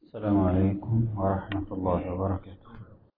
السلام عليكم ورحمة الله وبركاته.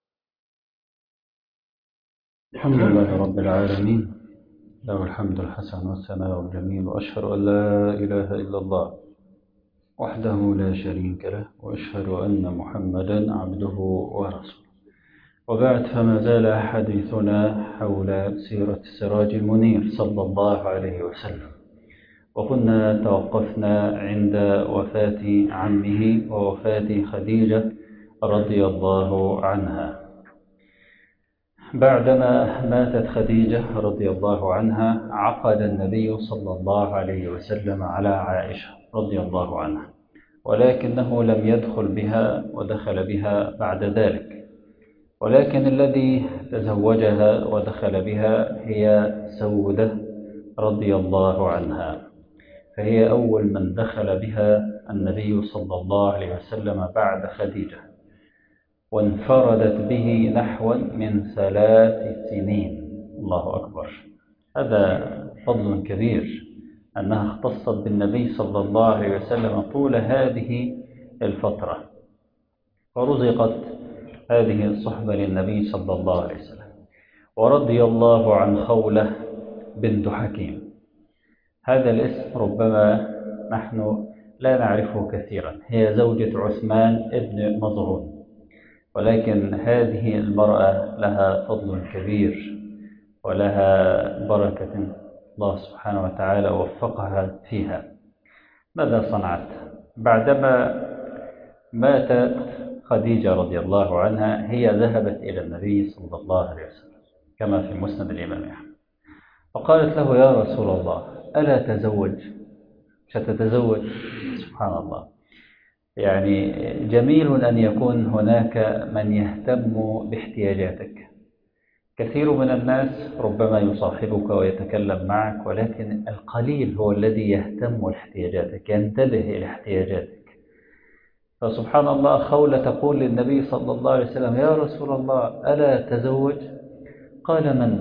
الحمد لله رب العالمين، له الحمد الحسن والثناء الجميل، وأشهد أن لا إله إلا الله وحده لا شريك له، وأشهد أن محمدا عبده ورسوله. وبعد، فما زال حديثنا حول سيرة السراج المنير صلى الله عليه وسلم، وكنا توقفنا عند وفاة عمه ووفاة خديجة رضي الله عنها. بعدما ماتت خديجة رضي الله عنها، عقد النبي صلى الله عليه وسلم على عائشة رضي الله عنها، ولكنه لم يدخل بها، ودخل بها بعد ذلك. ولكن الذي تزوجها ودخل بها هي سودة رضي الله عنها، فهي أول من دخل بها النبي صلى الله عليه وسلم بعد خديجة، وانفردت به نحو من 3 سنين. الله أكبر! هذا فضل كبير أنها اختصت بالنبي صلى الله عليه وسلم طول هذه الفترة، ورزقت هذه الصحبة للنبي صلى الله عليه وسلم. ورضي الله عن خولة بنت حكيم. هذا الاسم ربما نحن لا نعرفه كثيرا، هي زوجة عثمان ابن مظعون، ولكن هذه المرأة لها فضل كبير ولها بركة، الله سبحانه وتعالى وفقها فيها. ماذا صنعت؟ بعدما ماتت خديجة رضي الله عنها، هي ذهبت إلى النبي صلى الله عليه وسلم كما في مسند الإمام أحمد، فقالت له: يا رسول الله، ألا تزوج؟ ستتزوج؟ سبحان الله! يعني جميل أن يكون هناك من يهتم باحتياجاتك. كثير من الناس ربما يصاحبك ويتكلم معك، ولكن القليل هو الذي يهتم لاحتياجاتك، ينتبه إلى احتياجاتك. فسبحان الله، خولة تقول للنبي صلى الله عليه وسلم: يا رسول الله، ألا تزوج؟ قال: من؟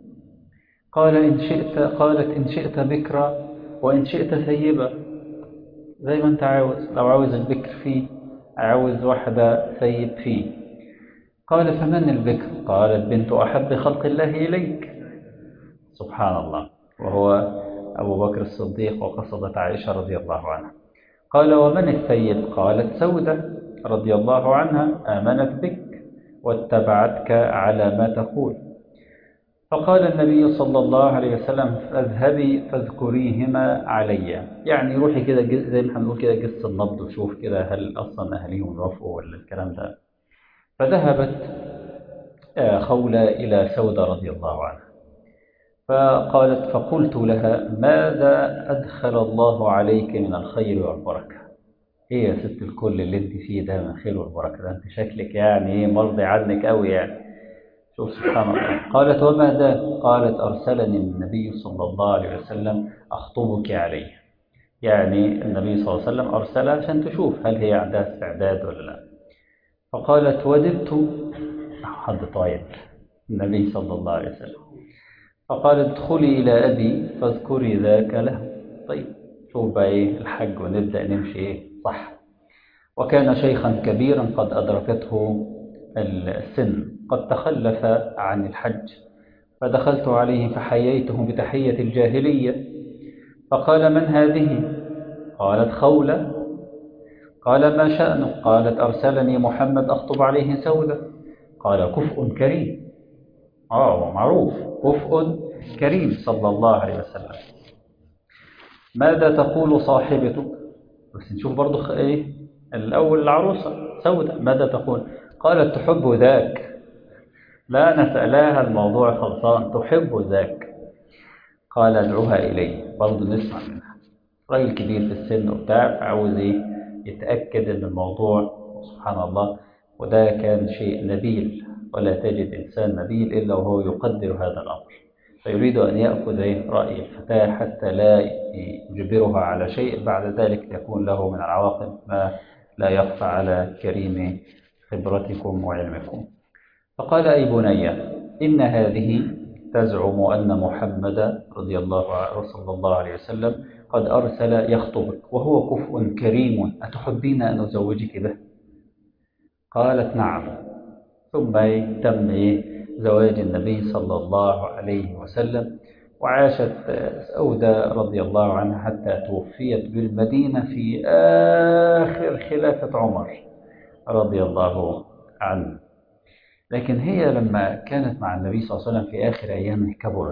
قالت: إن شئت بكرا، وإن شئت ثيبا، زي ما أنت عاوز. لو عاوز البكر فيه، عاوز واحدة ثيب فيه. قال: فمن البكر؟ قالت: بنت أحب خلق الله إليك. سبحان الله! وهو أبو بكر الصديق، وقصدت عائشة رضي الله عنها. قال: ومن الثيب؟ قالت: سودة رضي الله عنها، آمنت بك واتبعتك على ما تقول. فقال النبي صلى الله عليه وسلم: فاذهبي فاذكريهما علي. يعني روحي كده، زي ما هنقول كده، قص النبض وشوف كده هل أصلا أهليهم يوافقوا ولا الكلام ده. فذهبت خولة إلى سودة رضي الله عنها، فقالت: فقلت لها: ماذا أدخل الله عليك من الخير والبركة؟ إيه يا ست الكل اللي انت فيه ده من الخير والبركة ده؟ انت شكلك يعني ايه مرضي عنك قوي يعني. شوف سبحان الله. قالت: وما ده؟ قالت: أرسلني النبي صلى الله عليه وسلم أخطبك عليه. يعني النبي صلى الله عليه وسلم أرسلها عشان تشوف هل هي عندها استعداد ولا لا. فقالت: وددت. حد طايب النبي صلى الله عليه وسلم. فقال: ادخلي إلى أبي فاذكري ذاك له. طيب، شوف بقى إيه الحج ونبدأ نمشي إيه صح. وكان شيخا كبيرا قد أدركته السن، قد تخلف عن الحج. فدخلت عليه فحييته بتحية الجاهلية. فقال: من هذه؟ قالت: خولة. قال: ما شأنه؟ قالت: أرسلني محمد أخطب عليه سودة. قال: كفء كريم. معروف، كفء كريم صلى الله عليه وسلم. ماذا تقول صاحبتك؟ بس نشوف برضو ايه الأول العروسة سودة ماذا تقول. قالت: تحب ذاك. لا نسألها، الموضوع خلصان، تحب ذاك. قال: ادعوها إليه. برضو نسمع منها، راجل كبير في السن وبتاع، فعاوز ايه يتأكد ان الموضوع. سبحان الله! وده كان شيء نبيل، ولا تجد إنسان نبيل إلا وهو يقدر هذا الأمر، فيريد أن يأخذ رأي الفتاة حتى لا يجبرها على شيء بعد ذلك يكون له من العواقب ما لا يخفى على كريم خبرتكم وعلمكم. فقال: أي بني، إن هذه تزعم أن محمد رضي الله عنه صلى الله عليه وسلم قد أرسل يخطبك وهو كفء كريم أتحبين أن أزوجك به؟ قالت نعم. ثم تم زواج النبي صلى الله عليه وسلم. وعاشت سودة رضي الله عنها حتى توفيت بالمدينة في آخر خلافة عمر رضي الله عنه. لكن هي لما كانت مع النبي صلى الله عليه وسلم في آخر أيامه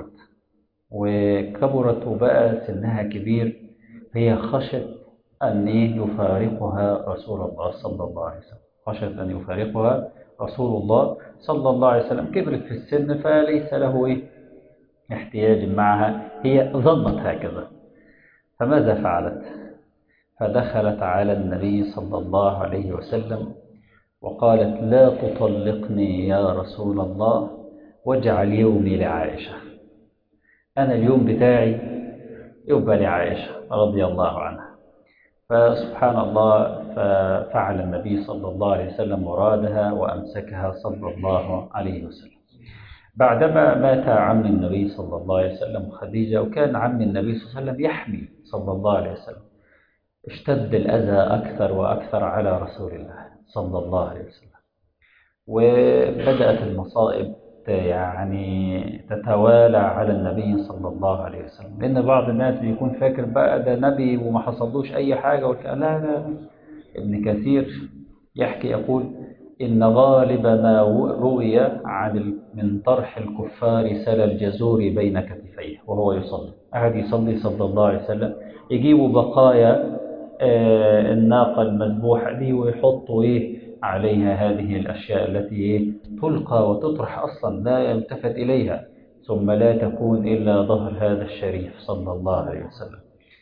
كبرت وبقى سنها كبير. هي خشت أن يفارقها رسول الله صلى الله عليه وسلم، خشت أن يفارقها رسول الله صلى الله عليه وسلم. كبرت في السن فليس له احتياج معها، هي ظنت هكذا. فماذا فعلت؟ فدخلت على النبي صلى الله عليه وسلم وقالت لا تطلقني يا رسول الله واجعل يومي لعائشة، أنا اليوم بتاعي يبقى لعائشة رضي الله عنها. فسبحان الله، ففعل النبي صلى الله عليه وسلم مرادها وأمسكها صلى الله عليه وسلم. بعدما مات عم النبي صلى الله عليه وسلم خديجة، وكان عم النبي صلى الله عليه وسلم يحمي صلى الله عليه وسلم، اشتد الأذى أكثر وأكثر على رسول الله صلى الله عليه وسلم. وبدأت المصائب تتوالى على النبي صلى الله عليه وسلم، لأن بعض الناس بيكون فاكر بقى ده نبي وما حصلوش أي حاجة لا لا. ابن كثير يحكي يقول إن غالب ما روي من طرح الكفار سل الجزور بين كتفيه وهو يصلي، قعد يصلي صلى الله عليه وسلم، يجيبوا بقايا الناقة المذبوحة دي ويحطوا عليها هذه الأشياء التي تلقى وتطرح أصلا لا يلتفت إليها، ثم لا تكون إلا ظهر هذا الشريف صلى الله عليه وسلم.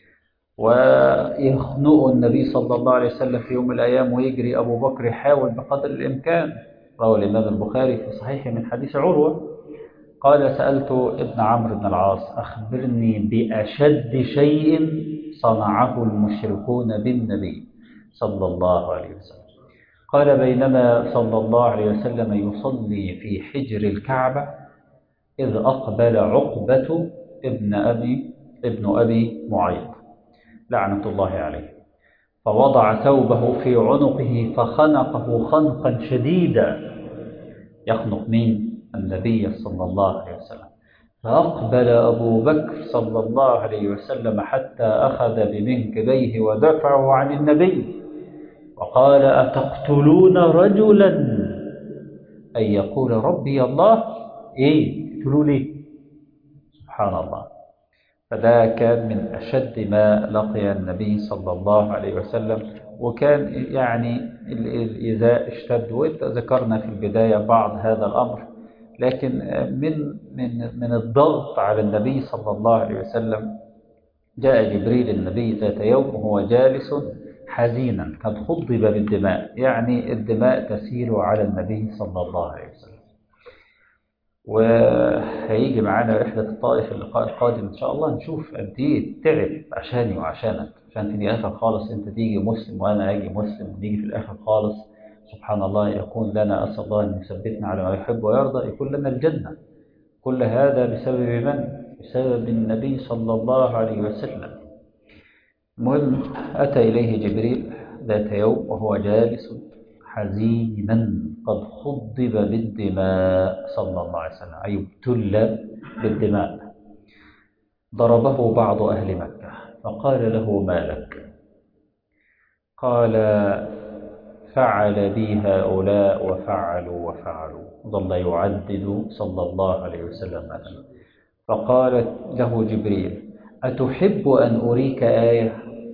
ويخنق النبي صلى الله عليه وسلم في يوم من الأيام، ويجري أبو بكر يحاول بقدر الإمكان. روى الإمام البخاري في صحيح من حديث عروة قال سألت ابن عمرو بن العاص أخبرني بأشد شيء صنعه المشركون بالنبي صلى الله عليه وسلم. قال بينما صلى الله عليه وسلم يصلي في حجر الكعبة إذ أقبل عقبة ابن أبي معيط لعنة الله عليه، فوضع ثوبه في عنقه فخنقه خنقا شديدا. يخنق مين؟ النبي صلى الله عليه وسلم. فأقبل أبو بكر صلى الله عليه وسلم حتى أخذ بمنكبيه ودفعه عن النبي وقال أتقتلون رجلا أن يقول ربي الله؟ تقولوا لي؟ سبحان الله. فده كان من أشد ما لقي النبي صلى الله عليه وسلم، وكان الإيذاء اشتد، وذكرنا في البداية بعض هذا الأمر. لكن من الضغط على النبي صلى الله عليه وسلم جاء جبريل النبي ذات يوم وهو جالس حزينا قد خضب بالدماء، الدماء تسيل على النبي صلى الله عليه وسلم. وهيجي معانا رحلة الطائف اللقاء القادم إن شاء الله، نشوف قد إيه تعب عشاني وعشانك، عشان في الآخر خالص أنت تيجي مسلم وأنا أجي مسلم، ونيجي في الآخر خالص سبحان الله يكون لنا، أسأل الله أن يثبتنا على ما يحب ويرضى، يكون لنا الجنة. كل هذا بسبب من؟ بسبب النبي صلى الله عليه وسلم. المهم أتى إليه جبريل ذات يوم وهو جالس حزينا قد خضب بالدماء صلى الله عليه وسلم، أي ابتل بالدماء. ضربه بعض أهل مكة فقال له ما لك؟ قال فعل بي هؤلاء وفعلوا وفعلوا، ظل يعدد صلى الله عليه وسلم. فقال له جبريل أتحب أن أريك آية؟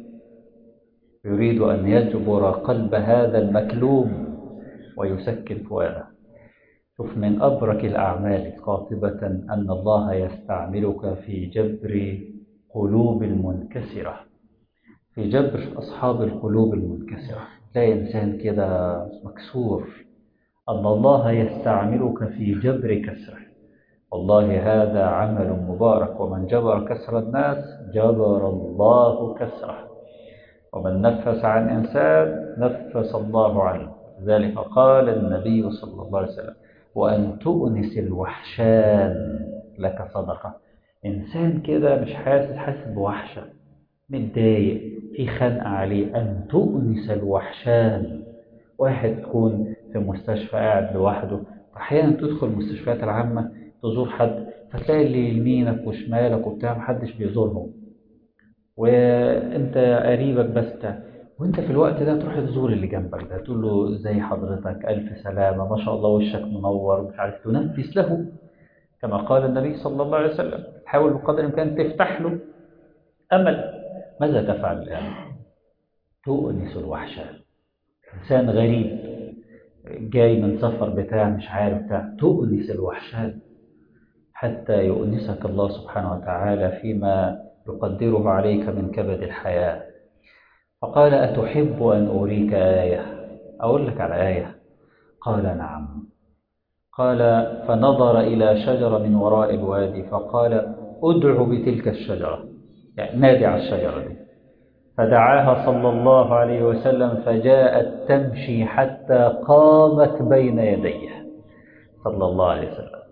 يريد أن يجبر قلب هذا المكلوم ويسكن فؤاده. شوف من أبرك الأعمال قاطبة أن الله يستعملك في جبر قلوب المنكسرة، في جبر أصحاب القلوب المنكسرة. لا إنسان كده مكسور، أن الله يستعملك في جبر كسره. والله هذا عمل مبارك، ومن جبر كسر الناس جبر الله كسره، ومن نفس عن إنسان نفس الله عنه. ذلك قال النبي صلى الله عليه وسلم وأن تؤنس الوحشان لك صدقة. إنسان كده مش حاسس بوحشة، متضايق، في خنقة عليه، أن تؤنس الوحشان. واحد تكون في مستشفى قاعد لوحده، أحيانا تدخل المستشفيات العامة تزور حد، فتلاقي اللي يمينك وشمالك وبتاع محدش بيزورهم، وانت قريبك بس بتاع. وانت في الوقت ده تروح تزور اللي جنبك ده، تقول له زي حضرتك، ألف سلامة، ما شاء الله وشك منور، مش عارف، تنفس له كما قال النبي صلى الله عليه وسلم. حاول بقدر الإمكان تفتح له أمل. ماذا تفعل الآن؟ تؤنس الوحشة. إنسان غريب جاي من سفر بتاع مش عارف بتاع، تؤنس الوحشان حتى يؤنسك الله سبحانه وتعالى فيما يقدره عليك من كبد الحياة. فقال أتحب أن أريك آية؟ أقول لك على آية؟ قال نعم. قال فنظر إلى شجرة من وراء الوادي فقال أدع بتلك الشجرة، يعني نادي على الشجرة دي. فدعاها صلى الله عليه وسلم فجاءت تمشي حتى قامت بين يديه صلى الله عليه وسلم.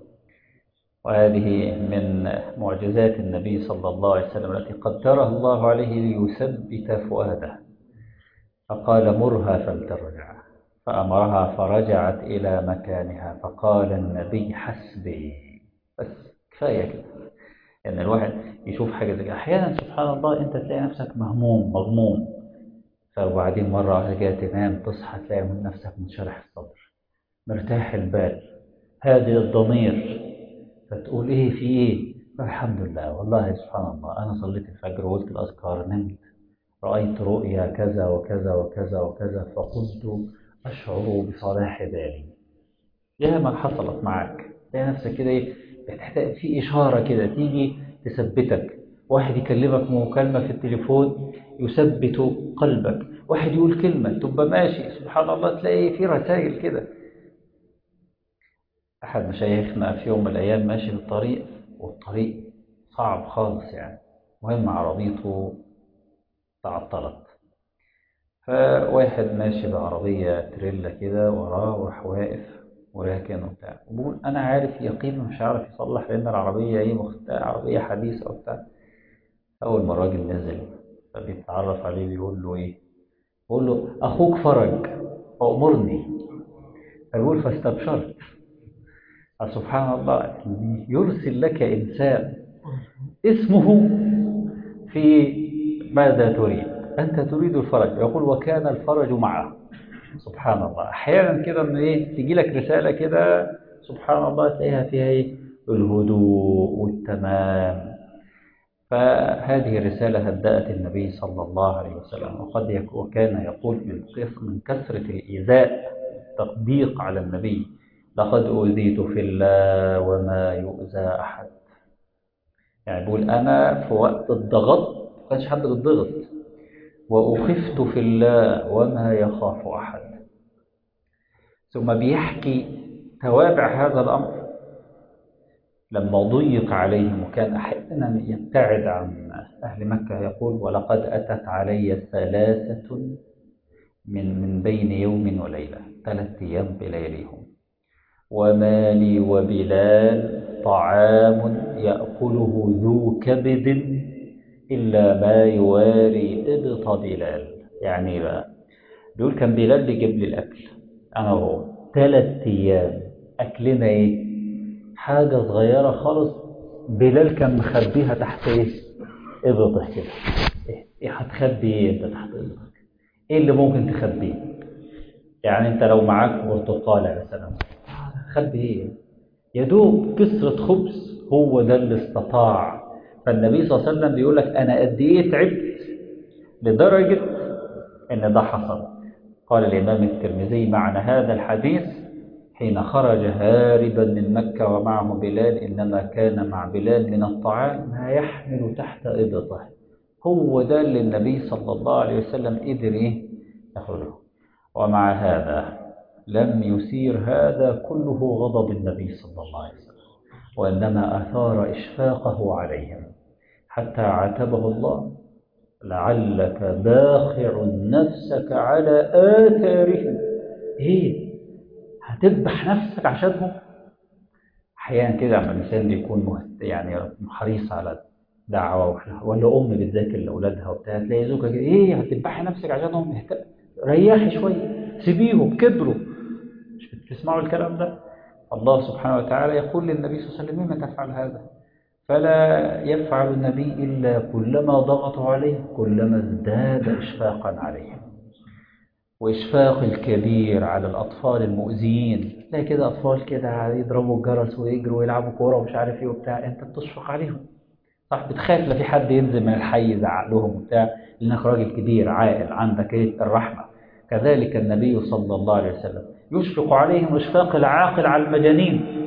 وهذه من معجزات النبي صلى الله عليه وسلم التي قدرها الله عليه ليثبت فؤاده. فقال مرها فلترجع، فأمرها فرجعت إلى مكانها. فقال النبي حسبي، بس كفاية كده. يعني الواحد يشوف حاجة زي كده أحيانا سبحان الله، أنت تلاقي نفسك مهموم مغموم، فبعدين مرة واحدة كده تنام تصحى تلاقي من نفسك منشرح الصدر، مرتاح البال، هادئ الضمير، فتقول إيه في إيه؟ الحمد لله والله سبحان الله، أنا صليت الفجر وقلت الأذكار، نمت، رأيت رؤيا كذا وكذا وكذا وكذا، فقلت أشعر بصلاح بالي. يا ما حصلت معك، تلاقي نفسك كده إيه، بتحتاج في إشارة كده تيجي تثبتك. واحد يكلمك مكالمة في التليفون يثبت قلبك، واحد يقول كلمة تبقى ماشي سبحان الله تلاقي في رسائل كده. أحد مشايخنا في يوم من الأيام ماشي بالطريق، والطريق صعب خالص يعني، مهم عربيته تعطلت، فواحد ماشي بعربية تريلا كده وراه وراح واقف وراكن وبتاع، وبقول أنا عارف يقين مش عارف يصلح لأن العربية إيه عربية حديثة وبتاع. أول ما الراجل نزل فبيتعرف عليه بيقول له إيه؟ بيقول له أخوك فرج فأمرني. فبيقول فاستبشرت. سبحان الله، يرسل لك إنسان اسمه في ماذا تريد؟ أنت تريد الفرج، يقول وكان الفرج معه. سبحان الله، أحيانا كده إن إيه تيجي لك رسالة كده سبحان الله تلاقيها فيها إيه؟ الهدوء والتمام. فهذه الرسالة هدأت النبي صلى الله عليه وسلم، وكان يقول من كثرة الإيذاء التضييق على النبي لقد أوذيت في الله وما يؤذى أحد. يعني بيقول أنا في وقت الضغط ما كانش حد بالضغط، وأخفت في الله وما يخاف أحد. ثم بيحكي توابع هذا الأمر لما ضيق عليهم وكان أحيانا يبتعد عن أهل مكة. يقول ولقد أتت علي 3 من بين يوم وليلة، 3 أيام بلياليهم، وما لي وبلال طعام يأكله ذو كبد إلا ما يواري إبط بلال. يعني بقى بيقول كان بلال بيجيب لي الأكل أنا وهو 3 أيام، أكلنا إيه؟ حاجة صغيرة خالص، بلال كان مخبيها تحت إيه؟ إبطه كده. إيه هتخبي إيه أنت تحت إبطك؟ إيه اللي ممكن تخبيه؟ يعني أنت لو معاك برتقالة مثلا تخبي إيه؟ يا دوب كسرة خبز، هو ده اللي استطاع. فالنبي صلى الله عليه وسلم بيقول لك أنا قد إيه تعبت لدرجة إن ده حصل. قال الإمام الترمذي معنى هذا الحديث حين خرج هاربا من مكة ومعه بلال إنما كان مع بلال من الطعام ما يحمل تحت إبطه. هو ده اللي النبي صلى الله عليه وسلم قدر إيه يأخذه. ومع هذا لم يثير هذا كله غضب النبي صلى الله عليه وسلم، وإنما أثار إشفاقه عليهم حتى عاتبه الله لعلك باخع نفسك على آثارهم. إيه هتذبح نفسك عشانهم؟ أحيانا كده لما الإنسان بيكون يعني حريص على دعوة ولا أم بتذاكر لأولادها وبتاع، تلاقي زوجها كده إيه هتذبحي نفسك عشانهم ريحي شوية سيبيهم كبروا. مش بتسمعوا الكلام ده؟ الله سبحانه وتعالى يقول للنبي صلى الله عليه وسلم لما تفعل هذا؟ فلا يفعل النبي إلا كلما ضغطوا عليه كلما ازداد إشفاقا عليهم، وإشفاق الكبير على الأطفال المؤذيين. تلاقي كده أطفال كده يضربوا الجرس ويجروا ويلعبوا كورة ومش عارف إيه وبتاع، أنت بتشفق عليهم صح، بتخاف لا في حد ينزل من الحي يزعق لهم وبتاع، لأنك راجل كبير عاقل عندك إيه الرحمة. كذلك النبي صلى الله عليه وسلم يشفق عليهم إشفاق العاقل على المجانين.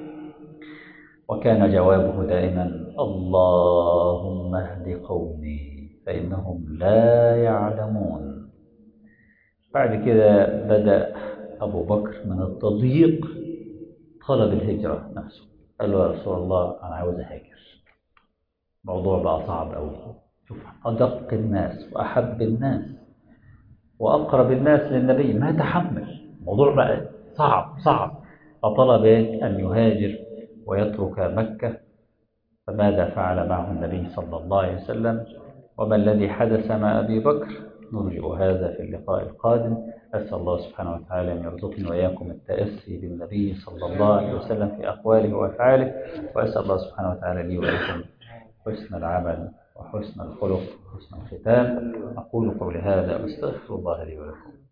وكان جوابه دائما اللهم اهد قومي فإنهم لا يعلمون. بعد كده بدأ أبو بكر من التضييق طلب الهجرة نفسه، قال له يا رسول الله أنا عاوز أهاجر. الموضوع بقى صعب أوي. شوف أدق الناس وأحب الناس وأقرب الناس للنبي ما تحمل، الموضوع بقى صعب. فطلب أن يهاجر ويترك مكة. فماذا فعل معه النبي صلى الله عليه وسلم؟ وما الذي حدث مع أبي بكر؟ نرجع هذا في اللقاء القادم. أسأل الله سبحانه وتعالى أن يرزقني وإياكم التأسي بالنبي صلى الله عليه وسلم في أقواله وأفعاله، وأسأل الله سبحانه وتعالى لي ولكم حسن العمل وحسن الخلق وحسن الختام. أقول قولي هذا وأستغفر الله لي ولكم.